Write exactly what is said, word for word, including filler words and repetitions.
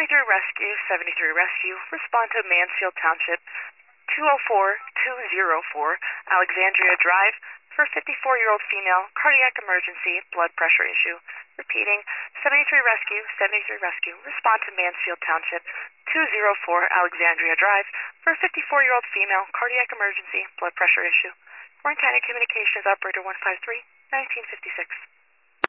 seventy-three Rescue, seventy-three Rescue, respond to Mansfield Township, two oh four two oh four, Alexandria Drive, for a fifty-four-year-old female, cardiac emergency, blood pressure issue. Repeating, seventy-three Rescue, seventy-three Rescue, respond to Mansfield Township, two oh four Alexandria Drive, for a fifty-four-year-old female, cardiac emergency, blood pressure issue. Warren County Communications Operator one five three, nineteen fifty-six.